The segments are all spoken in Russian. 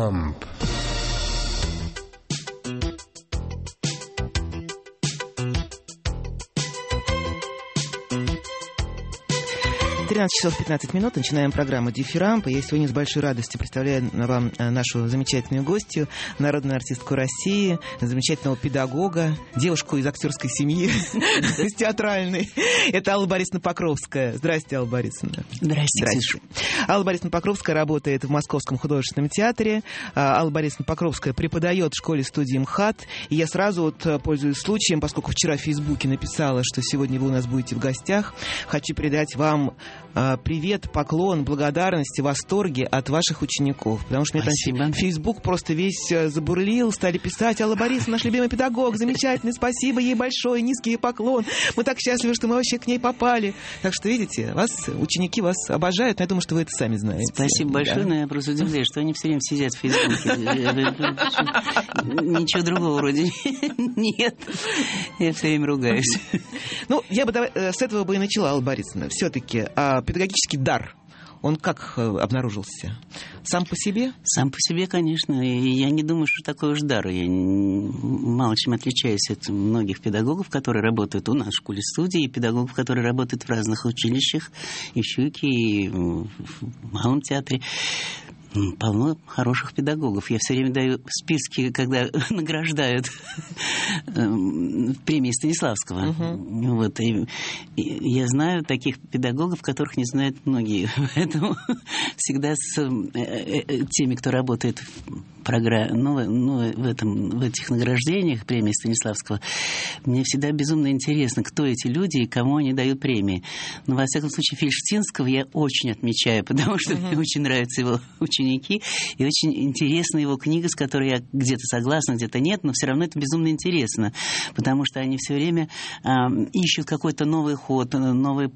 Дифирамб. 13 часов 15 минут. Начинаем программу «Дифирамб». Я сегодня с большой радостью представляю вам нашу замечательную гостью, народную артистку России, замечательного педагога, девушку из актерской семьи, из театральной. Это Алла Борисовна Покровская. Здрасте, Алла Борисовна. Здрасте. Алла Борисовна Покровская работает в Московском художественном театре. Алла Борисовна Покровская преподает в школе-студии МХАТ. И я сразу, пользуясь случаем, поскольку вчера в Фейсбуке написала, что сегодня вы у нас будете в гостях, хочу передать вам привет, поклон, благодарность, восторги от ваших учеников. Потому что мне там Фейсбук просто весь забурлил, стали писать: Алла Борисовна, наш любимый педагог, замечательный, спасибо ей большое, низкий поклон. Мы так счастливы, что мы вообще к ней попали. Так что, видите, ученики вас обожают, но я думаю, что вы это сами знаете. Спасибо большое, но я просто удивляюсь, что они все время сидят в Фейсбуке. Ничего другого вроде нет. Я все время ругаюсь. Ну, я бы с этого бы и начала, Алла Борисовна. Все-таки педагогический дар, он как обнаружился? Сам по себе? Сам по себе, конечно. И я не думаю, что такой уж дар. Я мало чем отличаюсь от многих педагогов, которые работают у нас в школе-студии, и педагогов, которые работают в разных училищах, и в Щуке, и в Малом театре. Полно хороших педагогов. Я все время даю списки, когда награждают премии Станиславского. Вот. И я знаю таких педагогов, которых не знают многие. Поэтому всегда с теми, кто работает в этих награждениях премии Станиславского, мне всегда безумно интересно, кто эти люди и кому они дают премии. Но, во всяком случае, Фельштинского я очень отмечаю, потому что мне очень нравятся его ученики, и очень интересна его книга, с которой я где-то согласна, где-то нет, но все равно это безумно интересно, потому что они все время ищут какой-то новый ход, новые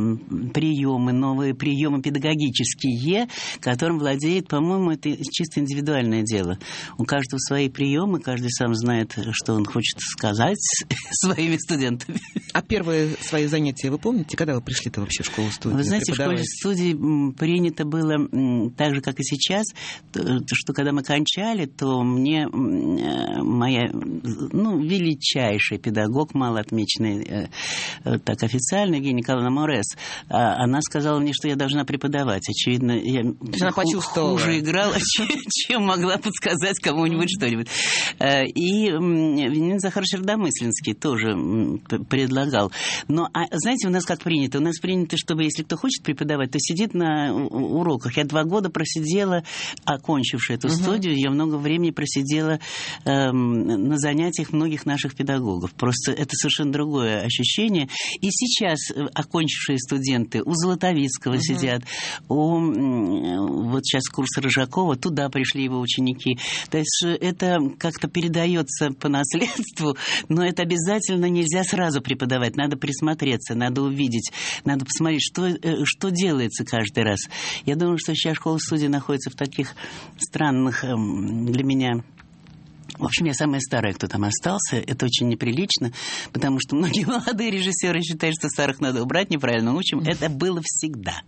приемы педагогические, которым владеет, по-моему, это чисто индивидуальное дело. У каждого свои приемы, каждый сам знает, что он хочет сказать своими студентами. А первые свои занятия вы помните? Когда вы пришли-то вообще в школу-студию? Вы знаете, в школе-студии принято было, так же, как и сейчас, что когда мы кончали, то мне моя величайшая педагог, малоотмеченная так официально, Евгения Николаевна Морес, она сказала мне, что я должна преподавать. Очевидно, я хуже играла, чем могла подсказать кому-нибудь что-нибудь. И Вениамин Захарович Рдомыслинский тоже предлагал. Но, знаете, у нас как принято? У нас принято, чтобы, если кто хочет преподавать, то сидит на уроках. Я 2 года просидела, окончивши эту студию, я много времени просидела на занятиях многих наших педагогов. Просто это совершенно другое ощущение. И сейчас окончившие студенты у Золотовицкого сидят, вот сейчас курс Рыжакова, туда пришли его ученики. То есть это как-то передается по наследству, но это обязательно нельзя сразу преподавать. Надо присмотреться, надо увидеть, надо посмотреть, что делается каждый раз. Я думаю, что сейчас школа-студия находится в таких странных для меня... В общем, я самая старая, кто там остался. Это очень неприлично, потому что многие молодые режиссеры считают, что старых надо убрать, неправильно учим. Это было всегда.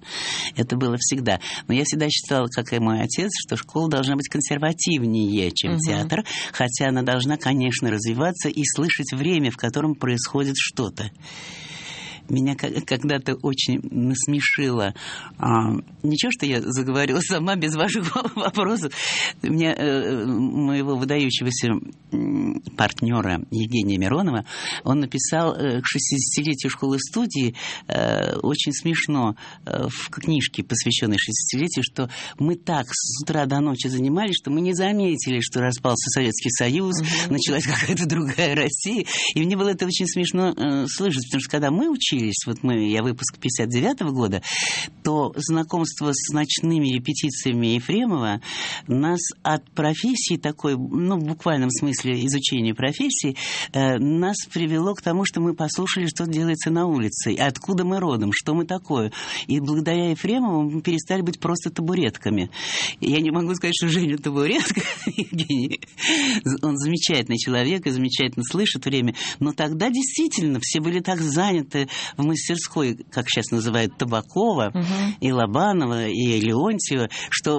Но я всегда считала, как и мой отец, что школа должна быть консервативнее, чем театр, хотя она должна, конечно, развиваться и слышать время, в котором происходит что-то. Меня когда-то очень насмешило. Ничего, что я заговорила сама без ваших вопросов. Мне моего выдающегося партнера Евгения Миронова, он написал к 60-летию школы-студии очень смешно в книжке, посвященной 60-летию, что мы так с утра до ночи занимались, что мы не заметили, что распался Советский Союз, началась какая-то другая Россия. И мне было это очень смешно слышать, потому что когда мы учились, я выпуск 59-го года, то знакомство с ночными репетициями Ефремова нас от профессии такой, в буквальном смысле изучения профессии, нас привело к тому, что мы послушали, что делается на улице, откуда мы родом, что мы такое. И благодаря Ефремову мы перестали быть просто табуретками. Я не могу сказать, что Женя табуретка, Евгений. Он замечательный человек и замечательно слышит время. Но тогда действительно все были так заняты в мастерской, как сейчас называют, Табакова, и Лобанова, и Леонтьева, что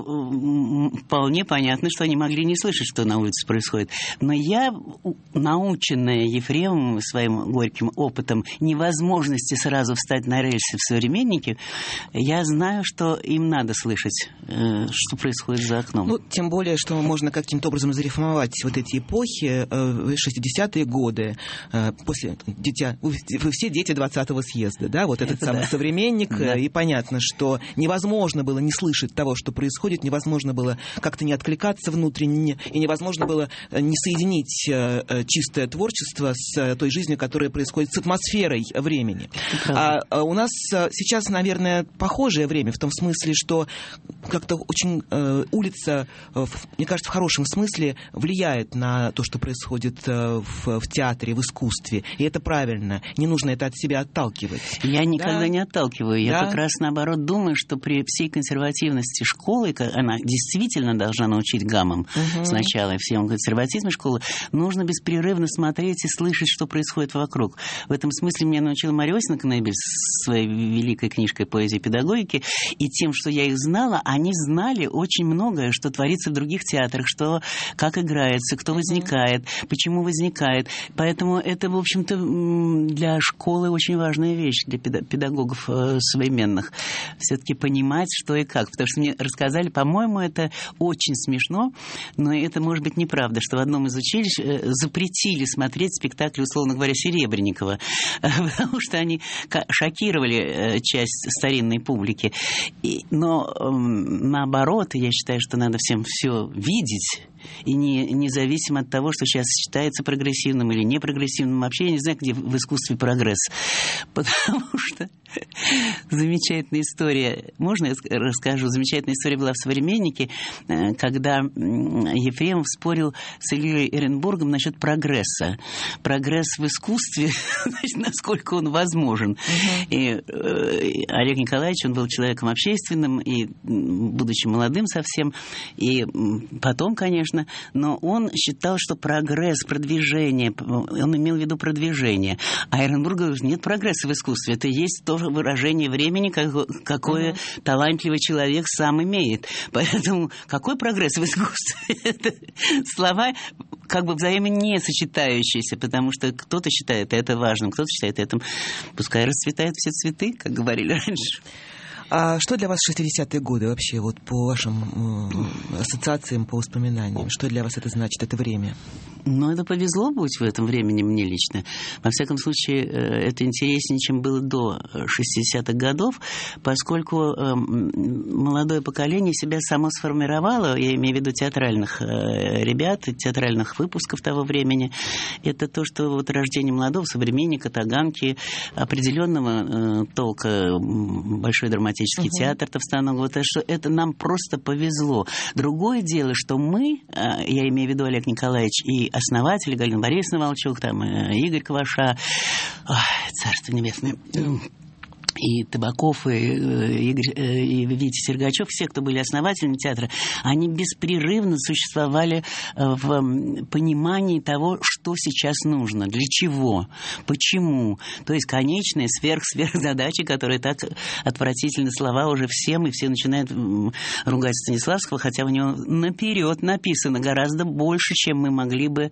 вполне понятно, что они могли не слышать, что на улице происходит. Но я, наученная Ефремовым своим горьким опытом невозможности сразу встать на рельсы в «Современнике», я знаю, что им надо слышать, что происходит за окном. Ну, тем более, что можно каким-то образом зарифмовать вот эти эпохи, 60-е годы, после вы все дети 20-го съезда, да, вот этот самый «Современник», и понятно, что невозможно было не слышать того, что происходит, невозможно было как-то не откликаться внутренне, и невозможно было не соединить чистое творчество с той жизнью, которая происходит, с атмосферой времени. А у нас сейчас, наверное, похожее время, в том смысле, что как-то очень улица, мне кажется, в хорошем смысле влияет на то, что происходит в театре, в искусстве. И это правильно. Не нужно это от себя отталкивать. Я никогда не отталкиваю. Я как раз наоборот думаю, что при всей консервативности школы, она действительно должна научить гаммам сначала, и всем консерватизме школы, нужно беспрерывно смотреть и слышать, что происходит вокруг. В этом смысле меня научила Марья Осиповна Кнебель с своей великой книжкой «Поэзия и педагогики», и тем, что я их знала, они знали очень многое, что творится в других театрах, что, как играется, кто возникает, почему возникает. Поэтому это, в общем-то, для школы очень важная вещь, для педагогов современных. Все-таки понимать, что и как. Потому что мне рассказали, по-моему, это очень смешно, но это, может быть, неправда, что в одном из училищ запретили смотреть спектакль, условно говоря, Серебренникова, потому что они шокировали часть старинной публики. Но наоборот, я считаю, что надо всем все видеть, и независимо от того, что сейчас считается прогрессивным или непрогрессивным. Вообще я не знаю, где в искусстве прогресс. Потому что замечательная история, можно я расскажу? Замечательная история была в «Современнике», когда Ефремов спорил с Ильей Эренбургом насчет прогресса. Прогресс в искусстве, значит, насколько он возможен. И Олег Николаевич, он был человеком общественным, и будучи молодым совсем, и потом, конечно, но он считал, что прогресс, продвижение, он имел в виду продвижение. А Эренбург говорит, нет прогресса в искусстве, это есть тоже выражение времени, какое талантливый человек сам имеет. Поэтому какой прогресс в искусстве? Это слова как бы взаимно не сочетающиеся, потому что кто-то считает это важным, кто-то считает это, пускай расцветают все цветы, как говорили раньше. А что для вас 60-е годы вообще, вот по вашим ассоциациям, по воспоминаниям? Что для вас это значит, это время? Ну, это повезло быть в этом времени мне лично. Во всяком случае, это интереснее, чем было до 60-х годов, поскольку молодое поколение себя само сформировало, я имею в виду театральных ребят, театральных выпусков того времени. Это то, что вот рождение молодого современника, Таганки, определенного толка, большой драматический театр Товстоногова, что это нам просто повезло. Другое дело, что мы, я имею в виду Олег Николаевич и основатели, Галина Борисовна Волчук, там, Игорь Кваша, царство небесное, и Табаков, и Витя Сергачев, все, кто были основателями театра, они беспрерывно существовали в понимании того, что сейчас нужно, для чего, почему. То есть конечные сверхзадачи, которые так отвратительны слова уже всем, и все начинают ругать Станиславского, хотя у него наперед написано гораздо больше, чем мы могли бы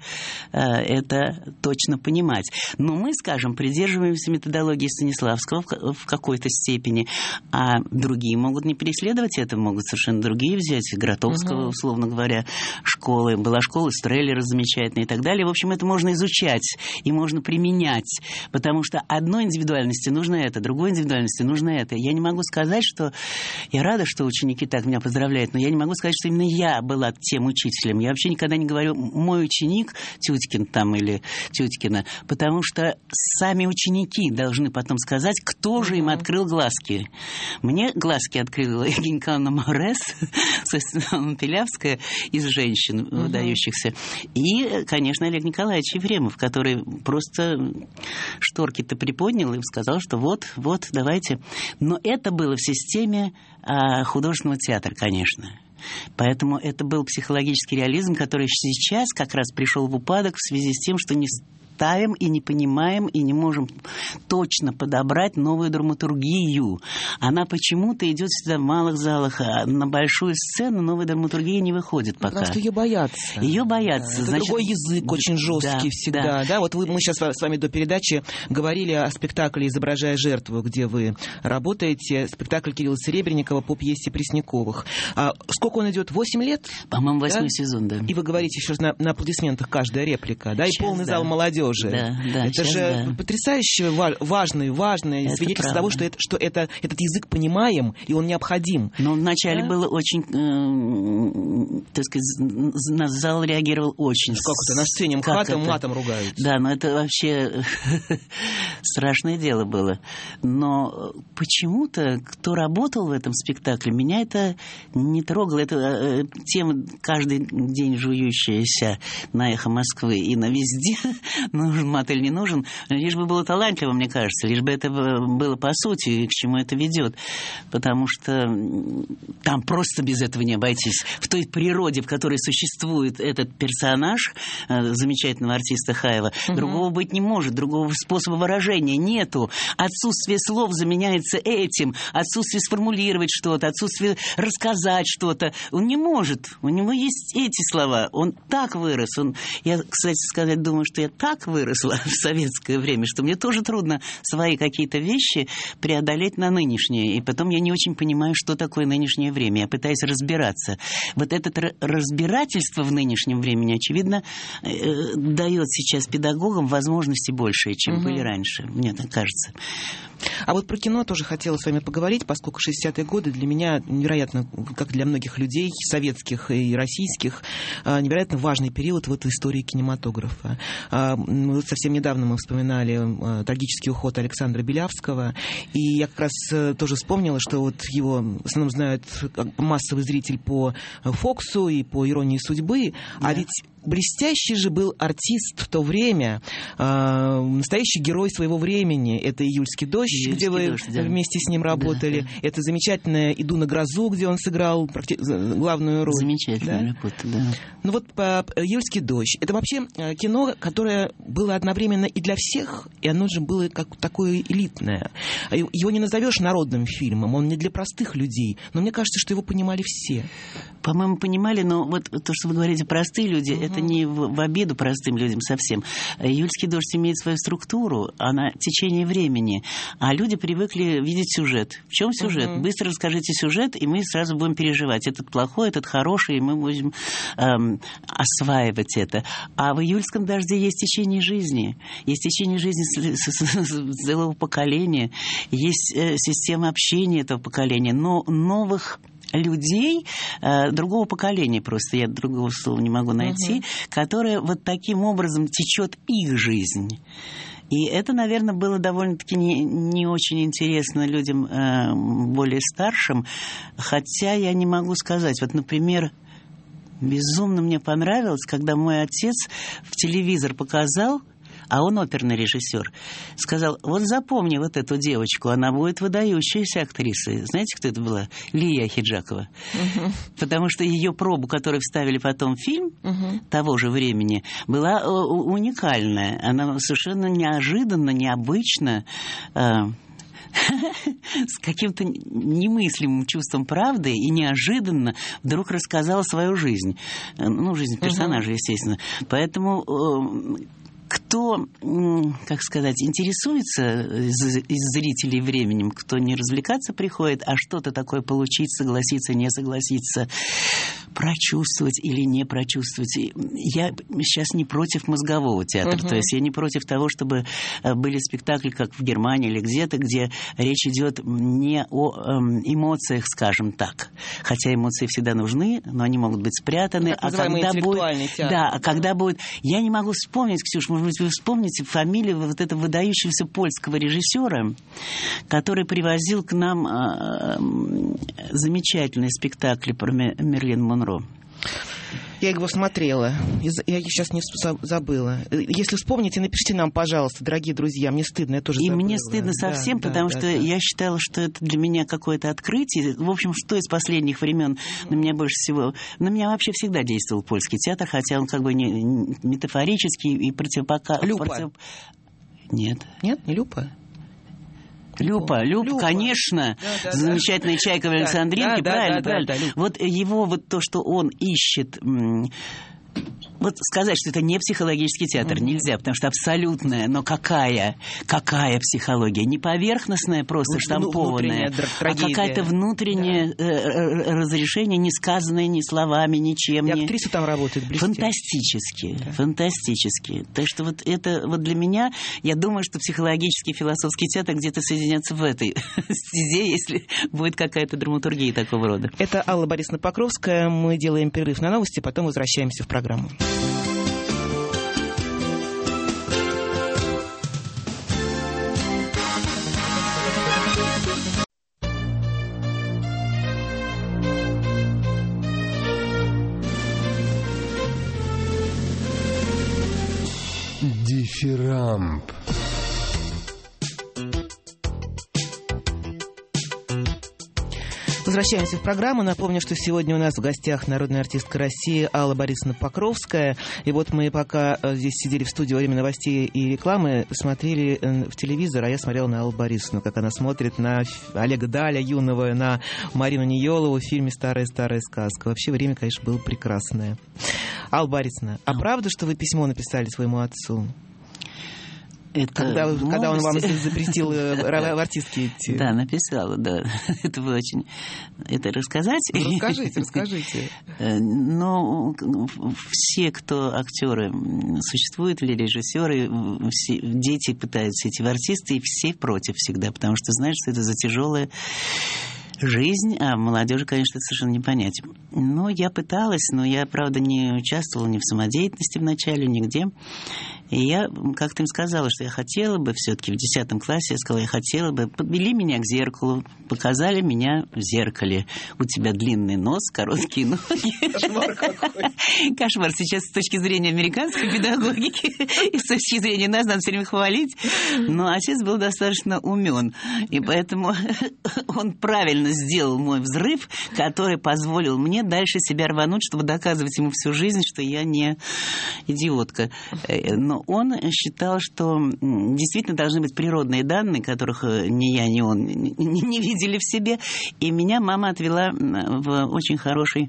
это точно понимать. Но мы, скажем, придерживаемся методологии Станиславского в какой-то степени, а другие могут не преследовать это, могут совершенно другие взять, Гротовского, условно говоря, школы. Была школа Стреллера замечательная и так далее. В общем, это можно изучать и можно применять, потому что одной индивидуальности нужно это, другой индивидуальности нужно это. Я не могу сказать, что... Я рада, что ученики так меня поздравляют, но я не могу сказать, что именно я была тем учителем. Я вообще никогда не говорю «мой ученик Тюткин» там или Тюткина, потому что сами ученики должны потом сказать, кто же им открыл глазки. Мне глазки открыла Евгения Николаевна Морес, собственно, Пилявская, из женщин выдающихся. И, конечно, Олег Николаевич Ефремов, который просто шторки-то приподнял и сказал, что вот, давайте. Но это было в системе художественного театра, конечно. Поэтому это был психологический реализм, который сейчас как раз пришел в упадок в связи с тем, что ставим и не понимаем, и не можем точно подобрать новую драматургию. Она почему-то идет всегда в малых залах, а на большую сцену новая драматургия не выходит пока. Потому что ее боятся. Ее боятся. Да. Значит, другой язык очень жесткий всегда. Да? Вот мы сейчас с вами до передачи говорили о спектакле «Изображая жертву», где вы работаете. Спектакль Кирилла Серебренникова по пьесе Пресняковых. Сколько он идет? 8 лет? По-моему, 8 сезон, да. И вы говорите еще на аплодисментах каждая реплика, да? И сейчас, полный зал молодежи. Да, это же потрясающе важное свидетельство того, что этот язык понимаем, и он необходим. Но вначале было очень, так сказать, на зал реагировал очень. Как это? На сцене матом ругаются. Да, но это вообще страшное дело было. Но почему-то, кто работал в этом спектакле, меня это не трогало. Это тема каждый день жующаяся на «Эхо Москвы» и на везде. Нужен мат или не нужен, лишь бы было талантливо, мне кажется, лишь бы это было по сути, и к чему это ведет. Потому что там просто без этого не обойтись. В той природе, в которой существует этот персонаж замечательного артиста Хаева, другого быть не может, другого способа выражения нету. Отсутствие слов заменяется этим, отсутствие сформулировать что-то, отсутствие рассказать что-то. Он не может. У него есть эти слова. Он так вырос. Я, кстати сказать, думаю, что я так выросла в советское время, что мне тоже трудно свои какие-то вещи преодолеть на нынешнее. И потом я не очень понимаю, что такое нынешнее время. Я пытаюсь разбираться. Вот это разбирательство в нынешнем времени, очевидно, дает сейчас педагогам возможности большие, чем были раньше. Мне так кажется. А вот про кино тоже хотела с вами поговорить, поскольку 60-е годы для меня невероятно, как для многих людей, советских и российских, невероятно важный период в истории кинематографа. Совсем недавно мы вспоминали трагический уход Александра Белявского, и я как раз тоже вспомнила, что вот его в основном знают массовый зритель по «Фоксу» и по «Иронии судьбы», а ведь блестящий же был артист в то время, настоящий герой своего времени. Это «Июльский дождь», где вы вместе с ним работали. Да. Это замечательная «Иду на грозу», где он сыграл главную роль. Замечательная работа, да. Ну вот «Июльский дождь» — это вообще кино, которое было одновременно и для всех, и оно же было как такое элитное. Его не назовешь народным фильмом, он не для простых людей, но мне кажется, что его понимали все. По-моему, понимали, но вот то, что вы говорите, простые люди, это не в обиду простым людям совсем. «Июльский дождь» имеет свою структуру, она течение времени, а люди привыкли видеть сюжет. В чем сюжет? Быстро расскажите сюжет, и мы сразу будем переживать. Этот плохой, этот хороший, и мы будем осваивать это. А в «Июльском дожде» есть течение жизни. Есть течение жизни целого поколения, есть система общения этого поколения, но новых людей другого поколения, просто я другого слова не могу найти, которое вот таким образом течет их жизнь. И это, наверное, было довольно-таки не очень интересно людям более старшим, хотя я не могу сказать. Вот, например, безумно мне понравилось, когда мой отец в телевизор показал, а он оперный режиссер, сказал: вот запомни вот эту девочку, она будет выдающейся актрисой. Знаете, кто это была? Лия Ахеджакова. Потому что ее пробу, которую вставили потом в фильм того же времени, была уникальная. Она совершенно неожиданно, необычно, с каким-то немыслимым чувством правды и неожиданно вдруг рассказала свою жизнь. Ну, жизнь персонажа, естественно. Поэтому кто, как сказать, интересуется из зрителей временем, кто не развлекаться приходит, а что-то такое получить, согласиться, не согласиться, прочувствовать или не прочувствовать. Я сейчас не против мозгового театра, то есть я не против того, чтобы были спектакли, как в Германии или где-то, где речь идет не о эмоциях, скажем так, хотя эмоции всегда нужны, но они могут быть спрятаны. А когда будет, да, когда будет, я не могу вспомнить, Ксюш, может быть, вы вспомните фамилию вот этого выдающегося польского режиссера, который привозил к нам замечательные спектакли про Мерлин Монро. Я его смотрела. Я сейчас не забыла. Если вспомните, напишите нам, пожалуйста, дорогие друзья. Мне стыдно, я тоже забыла. И мне стыдно совсем, потому что я считала, что это для меня какое-то открытие. В общем, что из последних времен на меня больше всего... На меня вообще всегда действовал польский театр, хотя он как бы не метафорический и противопоказан. Люпа. Нет. Нет, не Люпа. Люпа, конечно, да, замечательная Чайкова Александринки, правильно. Да, вот его, вот то, что он ищет... Вот сказать, что это не психологический театр, нельзя, потому что абсолютная, но какая психология? Не поверхностная, просто штампованная, а какая-то внутреннее разрешение, не сказанное ни словами, ничем. И актриса там работает блестяще. Фантастически. Так что вот это вот для меня, я думаю, что психологический философский театр где-то соединятся в этой стезе, если будет какая-то драматургия такого рода. Это Алла Борисовна Покровская. Мы делаем перерыв на новости, потом возвращаемся в программу. Дифирамб. Возвращаемся в программу. Напомню, что сегодня у нас в гостях народная артистка России Алла Борисовна Покровская. И вот мы пока здесь сидели в студии во время новостей и рекламы, смотрели в телевизор, а я смотрела на Аллу Борисовну, как она смотрит на Олега Даля юного, на Марину Ниелову в фильме «Старая-старая сказка». Вообще время, конечно, было прекрасное. Алла Борисовна, а правда, что вы письмо написали своему отцу? Когда он вам запретил в артистке идти. Да, написала, да. Это вы очень... Это рассказать? Расскажите. Но все, кто актеры существуют, или режиссеры, дети пытаются идти в артисты, и все против всегда, потому что знают, что это за тяжелая жизнь, а молодежи, конечно, это совершенно не понять. Но я пыталась, но я, правда, не участвовала ни в самодеятельности вначале, нигде. И я как-то им сказала, что я хотела бы, все-таки в 10 классе я сказала, я хотела бы, подвели меня к зеркалу, показали меня в зеркале. У тебя длинный нос, короткие ноги. Кошмар какой. Кошмар. Сейчас с точки зрения американской педагогики и с точки зрения нас надо все время хвалить. Но отец был достаточно умен. И поэтому он правильно сделал мой взрыв, который позволил мне дальше себя рвануть, чтобы доказывать ему всю жизнь, что я не идиотка. Но он считал, что действительно должны быть природные данные, которых ни я, ни он не видели в себе. И меня мама отвела в очень хороший,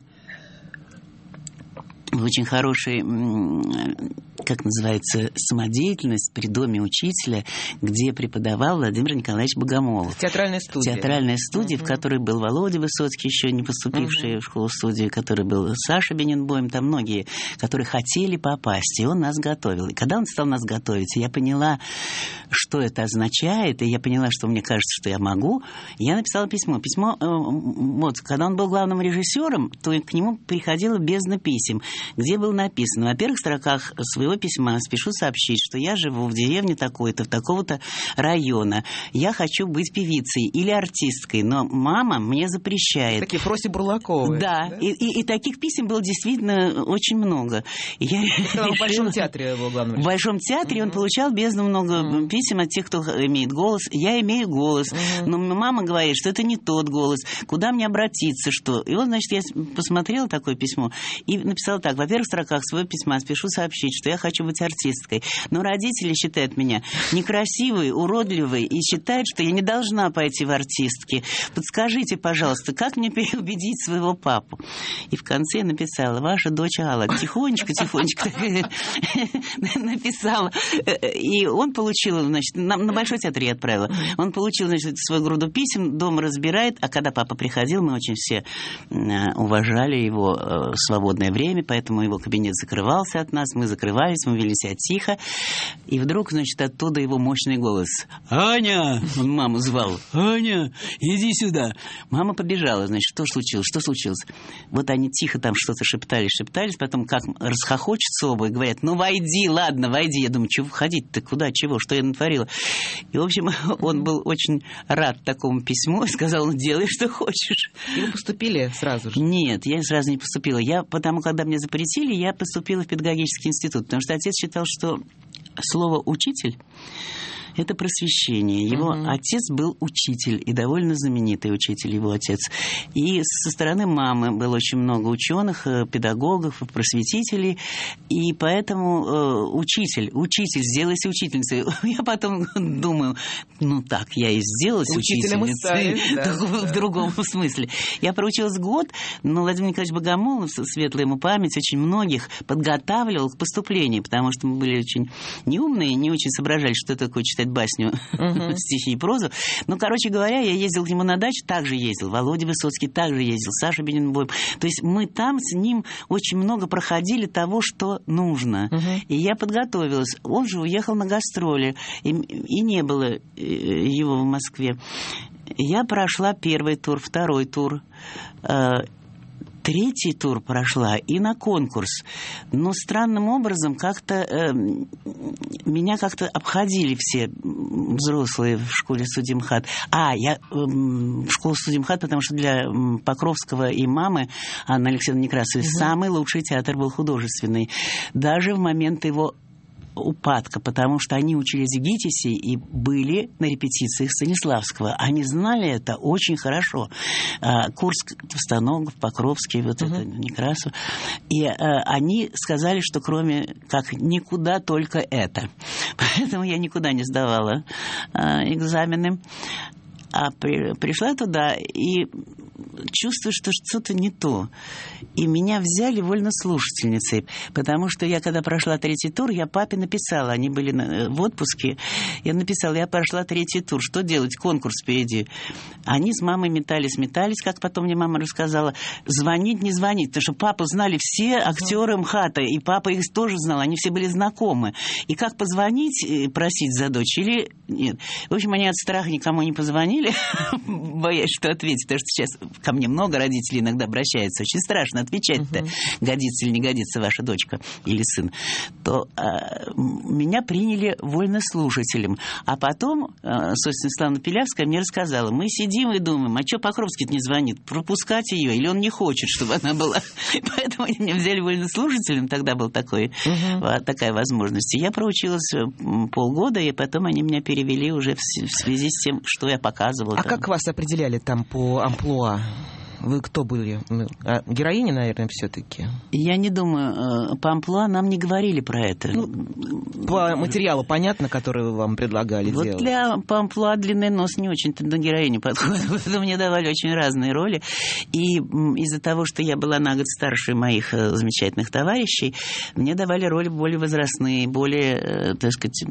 как называется, самодеятельность при доме учителя, где преподавал Владимир Николаевич Богомолов. Театральная студия, в которой был Володя Высоцкий, еще не поступивший в школу-студию, который был Саша Бененбойм, там многие, которые хотели попасть, и он нас готовил. И когда он стал нас готовить, я поняла, что это означает, и я поняла, что мне кажется, что я могу, я написала письмо. Вот, когда он был главным режиссером, то к нему приходила бездна писем, где было написано, во первых строках своего письма спешу сообщить, что я живу в деревне такой-то, в такого-то района. Я хочу быть певицей или артисткой, но мама мне запрещает. Такие Фроси Бурлаковы. Да, да? И таких писем было действительно очень много. И я в Большом театре его главным. В Большом театре он получал бездну много писем от тех, кто имеет голос. Я имею голос, но мама говорит, что это не тот голос. Куда мне обратиться, что? И вот, значит, я посмотрела такое письмо и написала так. Во первых строках своего письма спешу сообщить, что я хочу быть артисткой. Но родители считают меня некрасивой, уродливой и считают, что я не должна пойти в артистки. Подскажите, пожалуйста, как мне переубедить своего папу? И в конце я написала, ваша дочь Алла. Тихонечко написала. И он получил, значит, на Большой театр я отправила. Он получил, значит, свою груду писем, дома разбирает. А когда папа приходил, мы очень все уважали его свободное время, поэтому его кабинет закрывался от нас, мы закрывали волновались, мы вели себя тихо. И вдруг, значит, оттуда его мощный голос. «Аня!» Он маму звал. «Аня, иди сюда!» Мама побежала. Значит, что случилось? Вот они тихо там что-то шептались, потом как расхохочутся оба и говорят: «Ну, войди, ладно, войди». Я думаю, чего входить-то, куда, чего, что я натворила? И, в общем, он был очень рад такому письму и сказал: «Ну, делай, что хочешь». И вы поступили сразу же? Нет, я сразу не поступила. Потому, когда мне запретили, я поступила в педагогический институт, потому что отец считал, что слово «учитель» — это просвещение. Его отец был учитель, и довольно знаменитый учитель, его отец. И со стороны мамы было очень много ученых, педагогов, просветителей, и поэтому учитель, сделайся учительницей. Я потом думаю, ну так, я и сделалась учительницей, в другом смысле. Я проучилась год, но Владимир Николаевич Богомолов, светлая ему память, очень многих подготавливал к поступлению, потому что мы были очень неумные, не очень соображали, что такое читать басню, стихи и прозу. Ну, короче говоря, я ездил к нему на дачу, также ездил. Володя Высоцкий также ездил, Саша Бенинбоем. То есть мы там с ним очень много проходили того, что нужно. И я подготовилась. Он же уехал на гастроли, и не было его в Москве. Я прошла первый тур, второй тур, третий тур прошла и на конкурс. Но странным образом меня как-то обходили все взрослые в школе судьи МХАТ. Я в школу судьи МХАТ, потому что для Покровского и мамы Анны Алексеевны Некрасовой самый лучший театр был художественный. Даже в момент его упадка, потому что они учились в ГИТИСе и были на репетициях Станиславского. Они знали это очень хорошо. Курск, Товстоногов, Покровский, вот это Некрасов. И они сказали, что кроме как никуда только это. Поэтому я никуда не сдавала экзамены. Пришла туда и чувствую, что что-то не то. И меня взяли вольнослушательницей, потому что я, когда прошла третий тур, я папе написала, они были в отпуске, я написала: я прошла третий тур, что делать, конкурс впереди. Они с мамой метались, как потом мне мама рассказала, звонить, не звонить, потому что папу знали все актеры МХАТа, и папа их тоже знал, они все были знакомы. И как позвонить, просить за дочь или нет? В общем, они от страха никому не позвонили, боясь, что ответить, потому что сейчас ко мне много родителей иногда обращаются, очень страшно отвечать-то, годится или не годится ваша дочка или сын. То меня приняли вольнослушателем. А потом, собственно, Славна Пилявская мне рассказала: мы сидим и думаем, а что Покровский-то не звонит, пропускать ее, или он не хочет, чтобы она была. Поэтому они меня взяли вольнослушателем, тогда была такая возможность. И я проучилась полгода, и потом они меня перевели уже в связи с тем, что я показывала. А как вас определяли там по амплуа? Вы кто были? Героиня, наверное, все-таки? Я не думаю. По амплуа нам не говорили про это. По материалу понятно, который вам предлагали делать? Вот по амплуа длинный нос не очень-то на героиню подходит. Поэтому мне давали очень разные роли. И из-за того, что я была на год старше моих замечательных товарищей, мне давали роли более возрастные, более, так сказать,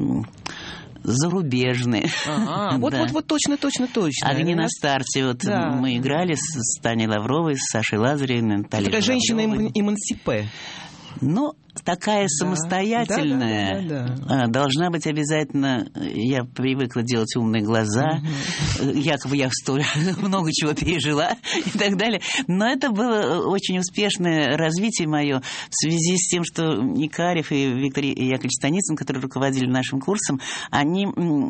зарубежные. Вот точно. Огни на старте. Вот мы играли с Таней Лавровой, с Сашей Лазаревой, Натальей Такая женщина-эмансипе. Но такая самостоятельная должна быть обязательно. Я привыкла делать умные глаза. Якобы я столь много чего пережила и так далее. Но это было очень успешное развитие мое в связи с тем, что Никарев и Виктор Яковлевич Станицын, которые руководили нашим курсом, они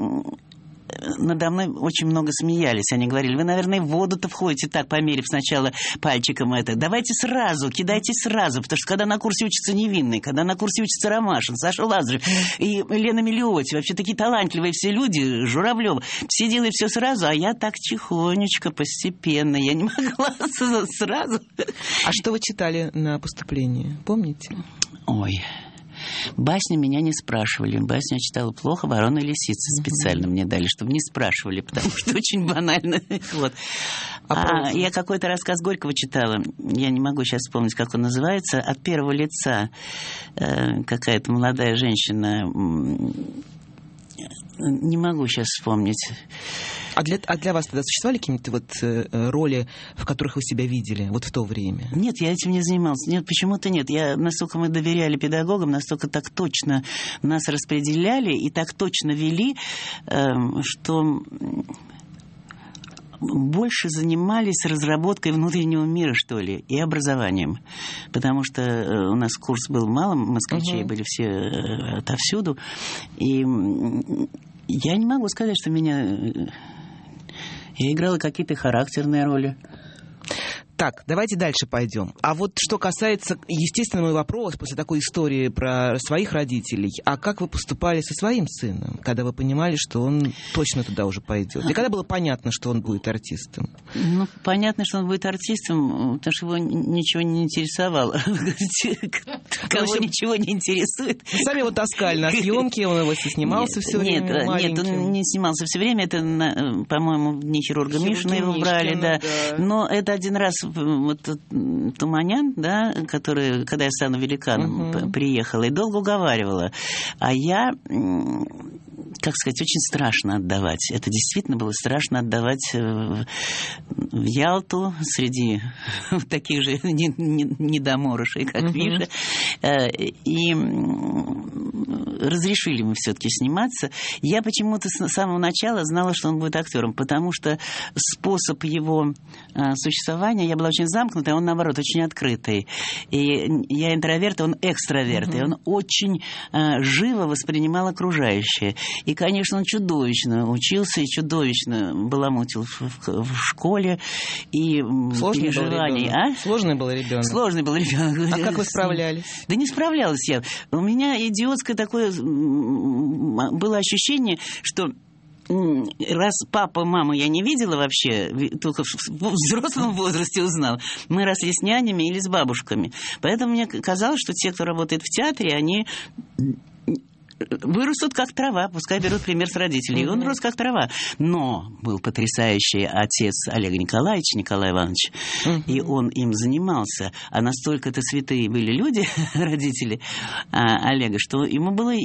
надо мной очень много смеялись. Они говорили: вы, наверное, в воду-то входите так, померив сначала пальчиком это. Давайте сразу, кидайте сразу. Потому что когда на курсе учится Невинный, когда на курсе учится Ромашин, Саша Лазарев и Лена Миллиоти, вообще такие талантливые все люди, Журавлёва, все делают все сразу, а я так тихонечко, постепенно. Я не могла сразу. А что вы читали на поступлении? Помните? Ой... Басни меня не спрашивали. Басню я читала плохо. «Ворона и лисица» специально мне дали, чтобы не спрашивали, потому что очень банально. Вот. Я какой-то рассказ Горького читала. Я не могу сейчас вспомнить, как он называется. От первого лица какая-то молодая женщина. Не могу сейчас вспомнить. А для вас тогда существовали какие-нибудь роли, в которых вы себя видели в то время? Нет, я этим не занимался. Нет, почему-то нет. Настолько мы доверяли педагогам, настолько так точно нас распределяли и так точно вели, что больше занимались разработкой внутреннего мира, что ли, и образованием. Потому что у нас курс был мало, москвичей были все отовсюду. И я не могу сказать, что я играла какие-то характерные роли. Так, давайте дальше пойдем. А вот что касается, естественно, мой вопрос после такой истории про своих родителей. А как вы поступали со своим сыном, когда вы понимали, что он точно туда уже пойдет? И когда было понятно, что он будет артистом? Ну, понятно, что он будет артистом, потому что его ничего не интересовало. Кого ничего не интересует. Вы сами его таскали на съемки, он его снимался все время маленьким. Нет, он не снимался все время. Это, по-моему, в дни хирурга Мишина его брали, да. Но это один раз Туманян, да, который, когда я стану великаном, приехала и долго уговаривала. А я, как сказать, очень страшно отдавать. Это действительно было страшно отдавать в Ялту среди таких же недоморышей, как Миша. И разрешили мы все-таки сниматься. Я почему-то с самого начала знала, что он будет актером, потому что способ его существования, я была очень замкнутая, он, наоборот, очень открытый. И я интроверт, он экстраверт, и он очень живо воспринимал окружающее. И, конечно, он чудовищно учился и чудовищно баламутил в школе. И сложный переживаний. Сложный был ребенок. Сложный был ребенок. А как вы справлялись? Да не справлялась я. У меня идиотское такое было ощущение, что раз папа, маму я не видела вообще, только в взрослом возрасте узнала, мы росли с нянями или с бабушками. Поэтому мне казалось, что те, кто работает в театре, они вырастут как трава, пускай берут пример с родителей. И он рос как трава. Но был потрясающий отец Олега Николаевича, Николай Иванович, и он им занимался. А настолько это святые были люди, родители Олега, что ему было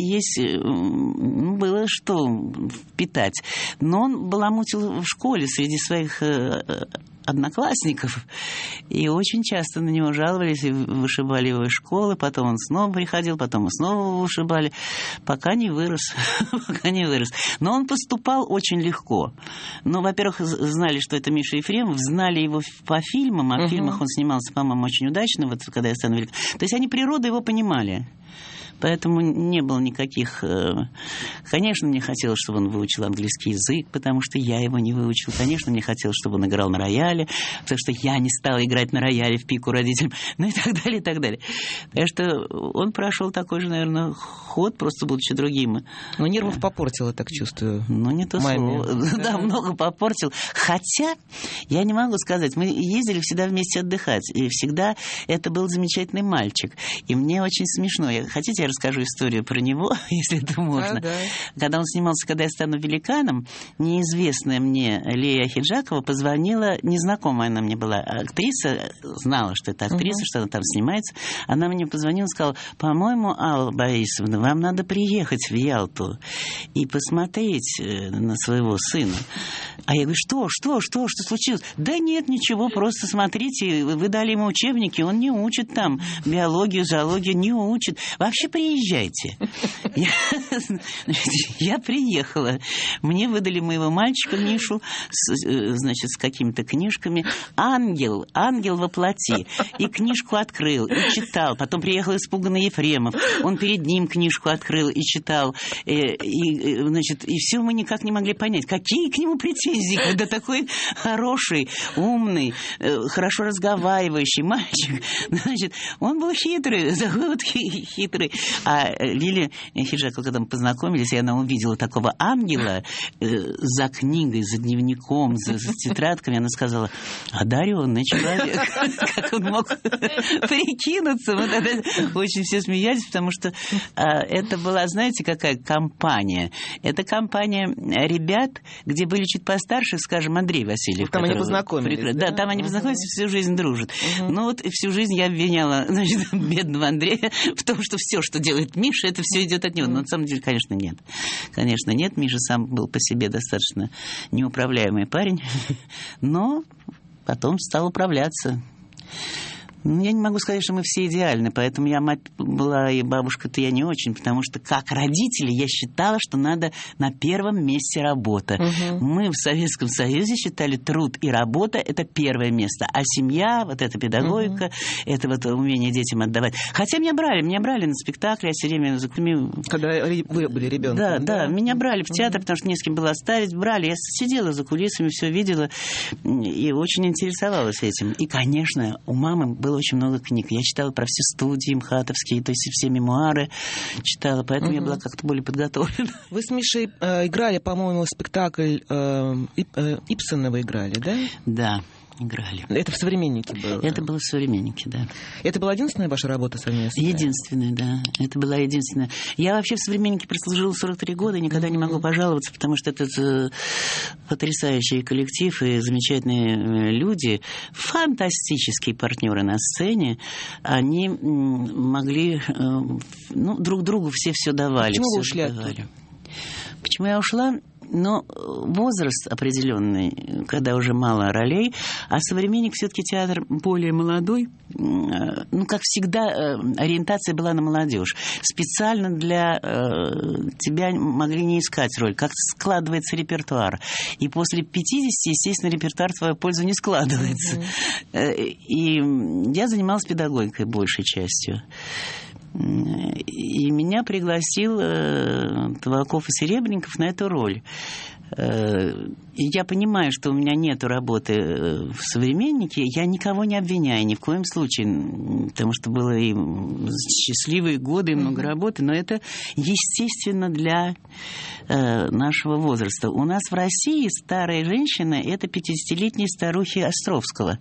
что впитать. Но он баламутил в школе среди своих одноклассников, и очень часто на него жаловались и вышибали его из школы, потом он снова приходил, потом и снова вышибали, пока не вырос. Но он поступал очень легко. Ну, во-первых, знали, что это Миша Ефремов, знали его по фильмам, а в фильмах он снимался, по-моему, очень удачно, вот когда я стану великаном. То есть они природу его понимали. Поэтому не было никаких... Конечно, мне хотелось, чтобы он выучил английский язык, потому что я его не выучил. Конечно, мне хотелось, чтобы он играл на рояле, потому что я не стала играть на рояле в пику родителям. Ну и так далее, и так далее. Так что он прошел такой же, наверное, ход, просто будучи другим. Но нервов попортил, я так чувствую. Ну, не то слово. Да, много попортил. Хотя, я не могу сказать, мы ездили всегда вместе отдыхать. И всегда это был замечательный мальчик. И мне очень смешно. Хотите, я расскажу историю про него, если это можно. Да. Когда он снимался «Когда я стану великаном», неизвестная мне Лея Хиджакова позвонила, незнакомая она мне была, актриса, знала, что это актриса, что она там снимается. Она мне позвонила и сказала: по-моему, Алла Борисовна, вам надо приехать в Ялту и посмотреть на своего сына. А я говорю: что случилось? Да нет, ничего, просто смотрите, вы дали ему учебники, он не учит там биологию, зоологию, не учит. Вообще приезжайте. Я приехала. Мне выдали моего мальчика Мишу, значит, с какими-то книжками. Ангел во плоти. И книжку открыл, и читал. Потом приехал испуганный Ефремов. Он перед ним книжку открыл и читал. Значит, и все мы никак не могли понять, какие к нему претензии, когда такой хороший, умный, хорошо разговаривающий мальчик. Значит, он был хитрый, такой вот хитрый. А Лилия Хиджакова, когда мы познакомились, и она увидела такого ангела за книгой, за дневником, за тетрадками, она сказала: одаренный человек. Как он мог прикинуться? Мы тогда очень все смеялись, потому что это была, знаете, какая компания? Это компания ребят, где были чуть постарше, скажем, Андрей Васильев. Там они познакомились. Да, там они познакомились, всю жизнь дружат. Ну вот и всю жизнь я обвиняла, значит, бедного Андрея в том, что все, что делает Миша, это все идет от него. Но на самом деле, конечно, нет. Конечно, нет. Миша сам был по себе достаточно неуправляемый парень, но потом стал управляться. Я не могу сказать, что мы все идеальны, поэтому я мать была и бабушка-то я не очень, потому что как родители я считала, что надо на первом месте работа. Мы в Советском Союзе считали труд и работа – это первое место, а семья, вот эта педагогика, это вот умение детям отдавать. Хотя меня брали на спектакли, я все время за кулисами. Когда вы были ребенком? Да, меня брали в театр, потому что не с кем было оставить, брали. Я сидела за кулисами, все видела и очень интересовалась этим. И, конечно, у мамы было очень много книг. Я читала про все студии МХАТовские, то есть все мемуары читала, поэтому я была как-то более подготовлена. Вы с Мишей играли, по-моему, спектакль Ибсена вы играли, да? Да. Играли. Это в «Современнике» было? Это было в «Современнике», да. Это была единственная ваша работа совместная? Единственная, да. Это была единственная. Я вообще в «Современнике» прослужила 43 года и никогда не могу пожаловаться, потому что это потрясающий коллектив и замечательные люди, фантастические партнеры на сцене. Они могли... друг другу все давали. Почему вы ушли оттуда? Почему я ушла? Но возраст определенный, когда уже мало ролей, а «Современник» все-таки театр более молодой. Как всегда, ориентация была на молодежь. Специально для тебя могли не искать роль. Как складывается репертуар. И после 50, естественно, репертуар в твою пользу не складывается. И я занималась педагогикой большей частью. И меня пригласил Табаков и Серебренников на эту роль. И я понимаю, что у меня нет работы в «Современнике». Я никого не обвиняю, ни в коем случае, потому что было и счастливые годы, и много работы, но это естественно для нашего возраста. У нас в России старая женщина – это 50-летние старухи Островского.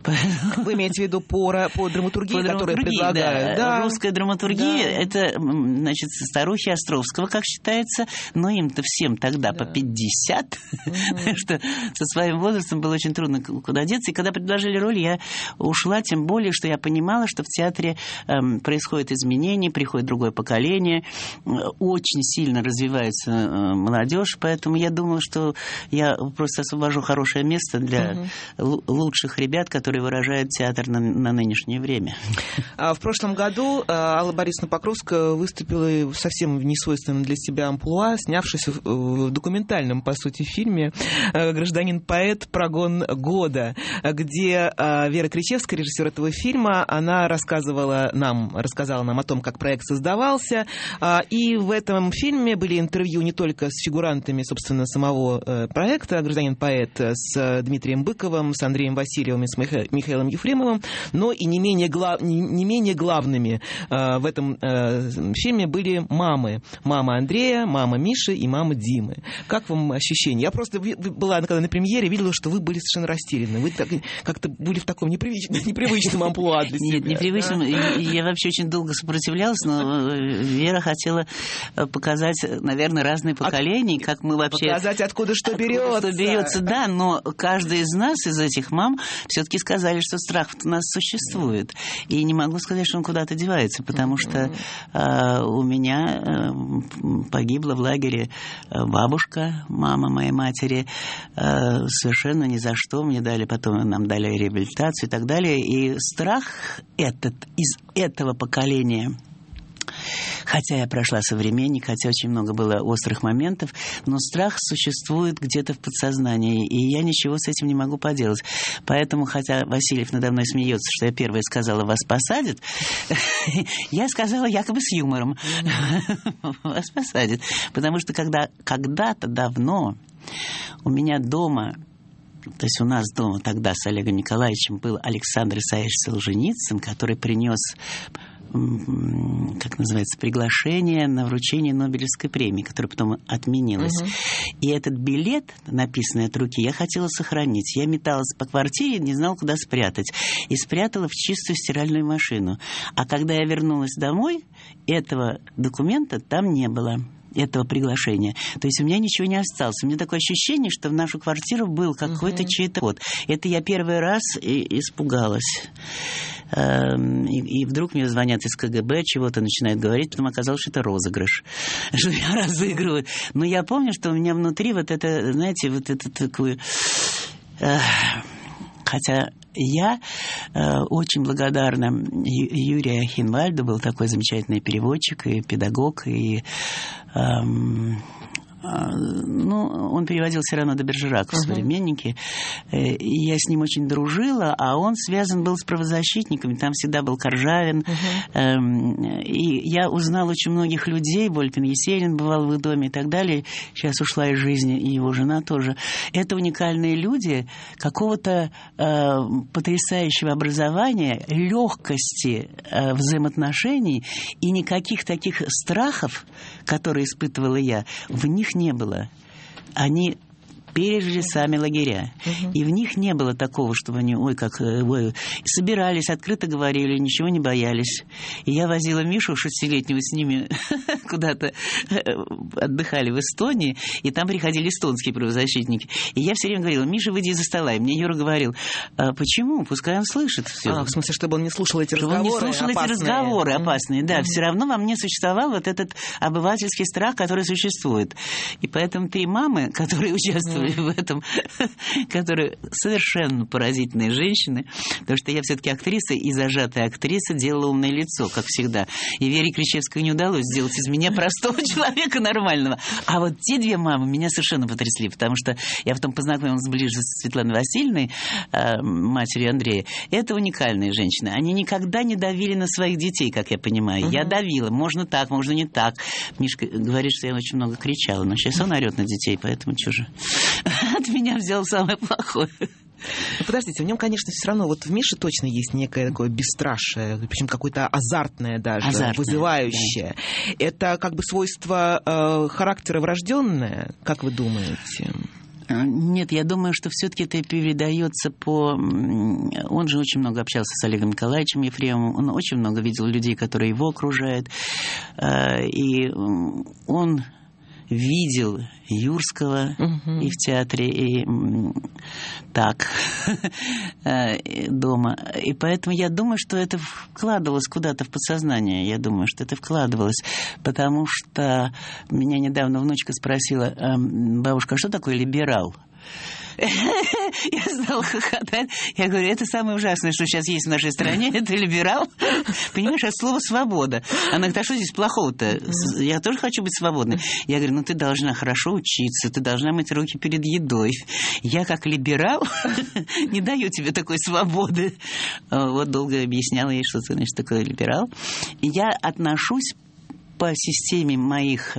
Вы имеете в виду по драматургии, которую предлагают? Да. Русская драматургия – это, значит, старухи Островского, как считается, но им-то всем тогда по 50, что со своим возрастом было очень трудно куда деться. И когда предложили роль, я ушла, тем более, что я понимала, что в театре происходят изменения, приходит другое поколение, очень сильно развивается молодежь, поэтому я думала, что я просто освобожу хорошее место для лучших ребят, которые выражают театр на нынешнее время. В прошлом году Алла Борисовна Покровская выступила совсем в несвойственном для себя амплуа, снявшись в документальном, по сути, фильме «Гражданин-поэт. Прогон года», где Вера Кричевская, режиссер этого фильма, она рассказала нам о том, как проект создавался, и в этом фильме были интервью не только с фигурантами, собственно, самого проекта «Гражданин-поэт», с Дмитрием Быковым, с Андреем Васильевым и с Михаилом Ефремовым, но и не менее главными в этом фильме были мамы. Мама Андрея, мама Миши и мама Димы. Как вам ощущение? Я просто была когда на премьере, видела, что вы были совершенно растеряны. Вы как-то были в таком непривычном амплуа для себя. Нет, непривычном. Я вообще очень долго сопротивлялась, но Вера хотела показать, наверное, разные поколения, как мы вообще... Показать, откуда что берется. Да, но каждая из нас, из этих мам, все-таки сказали, что страх у нас существует. И не могу сказать, что он куда-то девается, потому что у меня погибла в лагере бабушка, мама моей матери, совершенно ни за что. Нам дали реабилитацию и так далее. И страх из этого поколения... Хотя я прошла «Современник», хотя очень много было острых моментов, но страх существует где-то в подсознании, и я ничего с этим не могу поделать. Поэтому, хотя Васильев надо мной смеется, что я первая сказала «вас посадят», я сказала якобы с юмором «вас посадят». Потому что когда-то давно у меня дома... То есть у нас дома тогда с Олегом Николаевичем был Александр Исаевич Солженицын, который принес, как называется, приглашение на вручение Нобелевской премии, которая потом отменилась. И этот билет, написанный от руки, я хотела сохранить. Я металась по квартире, не знала, куда спрятать. И спрятала в чистую стиральную машину. А когда я вернулась домой, этого документа там не было. этого приглашения. То есть у меня ничего не осталось. У меня такое ощущение, что в нашу квартиру был какой-то чей-то ход. Это я первый раз испугалась. И вдруг мне звонят из КГБ, чего-то начинают говорить, потом оказалось, что это розыгрыш, что я разыгрываю. Но я помню, что у меня внутри вот это, знаете, вот это такое... Хотя я очень благодарна Юрию Хинвальду, был такой замечательный переводчик и педагог, и... он переводил Сирано де Бержерака в «Современники», и я с ним очень дружила, а он связан был с правозащитниками, там всегда был Коржавин, и я узнала очень многих людей, Вольпин Есенин бывал в их доме и так далее, сейчас ушла из жизни, и его жена тоже. Это уникальные люди какого-то потрясающего образования, легкости взаимоотношений, и никаких таких страхов, которые испытывала я, в них не было. Они пережили сами лагеря. И в них не было такого, чтобы они, собирались, открыто говорили, ничего не боялись. И я возила Мишу 6-летнего с ними куда-то, отдыхали в Эстонии, и там приходили эстонские правозащитники. И я все время говорила: Миша, выйди из-за стола. И мне Юра говорил: почему? Пускай он слышит все. В смысле, чтобы он не слушал эти разговоры опасные. Чтобы он не слушал эти разговоры опасные, да. Все равно во мне существовал вот этот обывательский страх, который существует. И поэтому 3 мамы, которые участвовали в этом, которые совершенно поразительные женщины, потому что я все-таки актриса, и зажатая актриса делала умное лицо, как всегда. И Вере Кричевской не удалось сделать из меня простого человека нормального. А вот те 2 мамы меня совершенно потрясли, потому что я потом познакомилась ближе с Светланой Васильевной, матерью Андрея. Это уникальные женщины. Они никогда не давили на своих детей, как я понимаю. Я давила. Можно так, можно не так. Мишка говорит, что я очень много кричала, но сейчас он орет на детей, поэтому что же... От меня взял самое плохое. Ну, подождите, в нем, конечно, все равно, вот в Мише точно есть некое такое бесстрашие, причем какое-то азартное даже, вызывающее. Да. Это как бы свойство характера врожденное, как вы думаете? Нет, я думаю, что все-таки это передается по... Он же очень много общался с Олегом Николаевичем Ефремовым, он очень много видел людей, которые его окружают, и он видел Юрского и в театре, и так дома. И поэтому я думаю, что это вкладывалось куда-то в подсознание. Я думаю, что это вкладывалось. Потому что меня недавно внучка спросила: бабушка, а что такое либерал? Я стала хохотать. Я говорю: это самое ужасное, что сейчас есть в нашей стране, это либерал. Понимаешь, от слова «свобода». Она говорит: а что здесь плохого-то? Я тоже хочу быть свободной. Я говорю: ты должна хорошо учиться, ты должна мыть руки перед едой. Я, как либерал, не даю тебе такой свободы. Вот долго объясняла ей, что значит такое либерал. Я отношусь по системе моих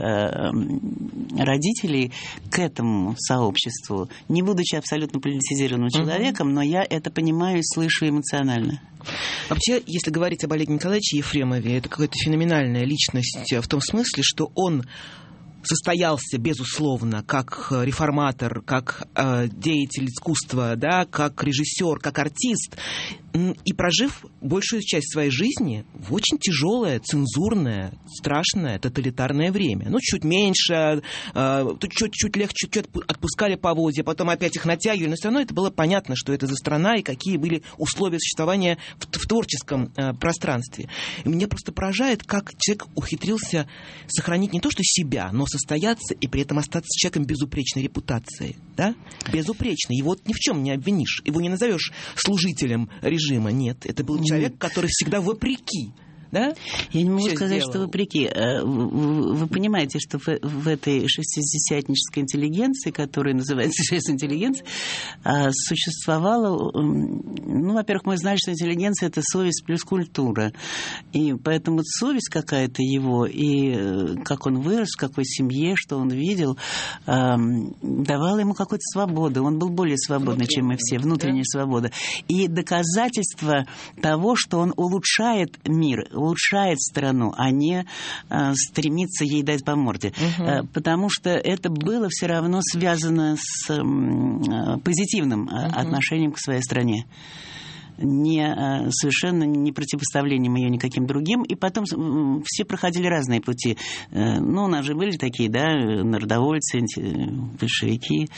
родителей к этому сообществу, не будучи абсолютно политизированным человеком, но я это понимаю и слышу эмоционально. Вообще, если говорить об Олеге Николаевиче Ефремове, это какая-то феноменальная личность в том смысле, что он состоялся, безусловно, как реформатор, как деятель искусства, да, как режиссер, как артист, и прожив большую часть своей жизни в очень тяжелое, цензурное, страшное, тоталитарное время. Ну, чуть меньше, тут чуть легче, чуть отпускали поводья, потом опять их натягивали, но все равно это было понятно, что это за страна и какие были условия существования в творческом пространстве. И меня просто поражает, как человек ухитрился сохранить не то что себя, но состояться и при этом остаться человеком безупречной репутацией. Да? Безупречный. Его ни в чем не обвинишь. Его не назовешь служителем режима. Нет. Это был человек, который всегда вопреки. Да? Я не могу сказать, что вопреки. Вы понимаете, что в этой шестидесятнической интеллигенции, которая называется сейчас интеллигенцией, существовало... Ну, во-первых, мы знаем, что интеллигенция – это совесть плюс культура. И поэтому совесть какая-то его, и как он вырос, в какой семье, что он видел, давала ему какую-то свободу. Он был более свободный, чем мы все. Внутренняя свобода. И доказательство того, что он улучшает мир, улучшает страну, а не стремится ей дать по морде. Потому что это было все равно связано с позитивным отношением к своей стране. совершенно не противопоставлением ее никаким другим. И потом все проходили разные пути. Ну, у нас же были такие, да, народовольцы, большевики,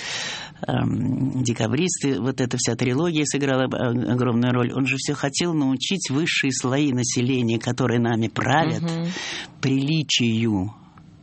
декабристы. Вот эта вся трилогия сыграла огромную роль. Он же все хотел научить высшие слои населения, которые нами правят, приличию,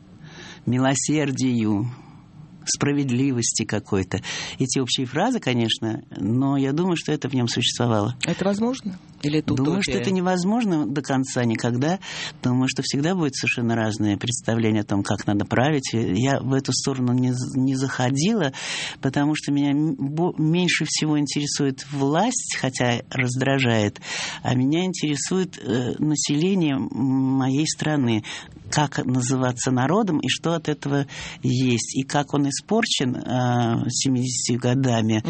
милосердию, справедливости какой-то. Эти общие фразы, конечно, но я думаю, что это в нем существовало. Это возможно? Или это утопия? Думаю, что это невозможно до конца никогда. Думаю, что всегда будет совершенно разное представление о том, как надо править. Я в эту сторону не заходила, потому что меня меньше всего интересует власть, хотя раздражает, а меня интересует население моей страны. Как называться народом и что от этого есть. И как он испорчен 70 годами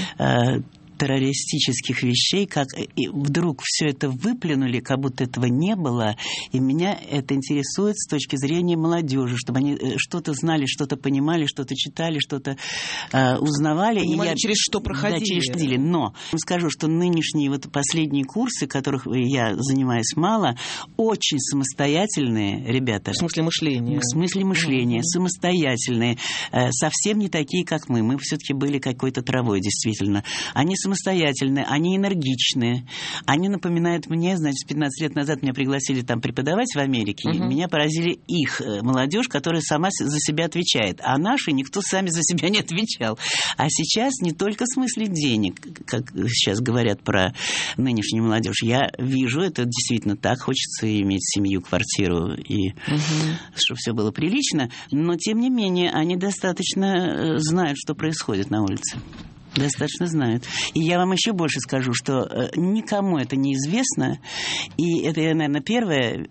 террористических вещей, как и вдруг все это выплюнули, как будто этого не было. И меня это интересует с точки зрения молодежи, чтобы они что-то знали, что-то понимали, что-то читали, что-то узнавали. Понимали, через что проходили. Да, через что проходили. Но скажу, что нынешние вот последние курсы, которых я занимаюсь мало, очень самостоятельные ребята. В смысле мышления? В смысле мышления. Самостоятельные. Совсем не такие, как мы. Мы все-таки были какой-то травой, действительно. Они самостоятельные, они энергичные. Они напоминают мне, значит, 15 лет назад меня пригласили там преподавать в Америке. Меня поразили их молодежь, которая сама за себя отвечает. А наши никто сами за себя не отвечал. А сейчас не только в смысле денег, как сейчас говорят про нынешнюю молодежь. Я вижу, это действительно так. Хочется иметь семью, квартиру и чтобы все было прилично. Но, тем не менее, они достаточно знают, что происходит на улице. Достаточно знают. И я вам еще больше скажу, что никому это не известно. И это, наверное, первое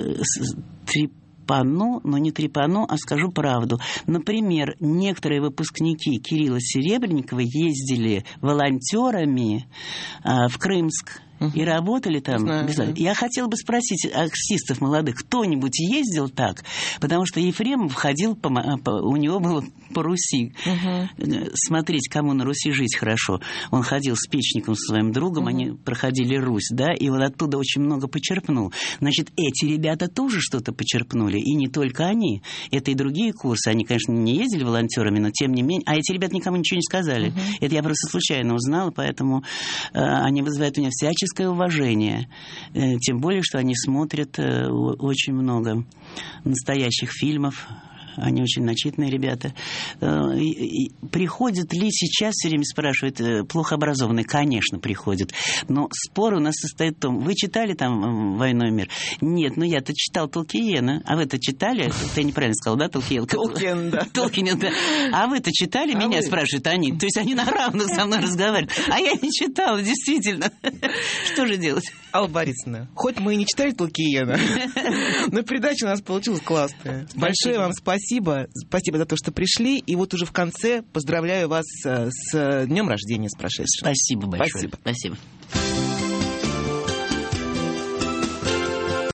трепану, но не трепану, а скажу правду. Например, некоторые выпускники Кирилла Серебренникова ездили волонтерами в Крымск. И работали там. Знаю. Я хотела бы спросить артистов молодых, кто-нибудь ездил так? Потому что Ефремов ходил, у него было по Руси. Смотреть, кому на Руси жить хорошо. Он ходил с Печником, со своим другом, они проходили Русь, да, и он оттуда очень много почерпнул. Значит, эти ребята тоже что-то почерпнули, и не только они. Это и другие курсы. Они, конечно, не ездили волонтерами, но тем не менее... А эти ребята никому ничего не сказали. Это я просто случайно узнала, поэтому они вызывают у меня всяческое уважение. Тем более, что они смотрят очень много настоящих фильмов. Они очень начитанные ребята. Приходят ли сейчас, все время спрашивают, плохо образованные? Конечно, приходят. Но спор у нас состоит в том, вы читали там «Войну и мир»? Нет, но я-то читал Толкиена. А вы-то читали? Ты неправильно сказал, да, Толкиен? Толкиен, да. Толкиен, да. А вы-то читали? Меня спрашивают они. То есть они на равных со мной разговаривают. А я не читала, действительно. Что же делать? Алла Борисовна, хоть мы и не читали Толкиена, но передача у нас получилась классная. Большое вам спасибо. Спасибо за то, что пришли. И вот уже в конце поздравляю вас с днем рождения, с прошедшим. Спасибо большое. Спасибо.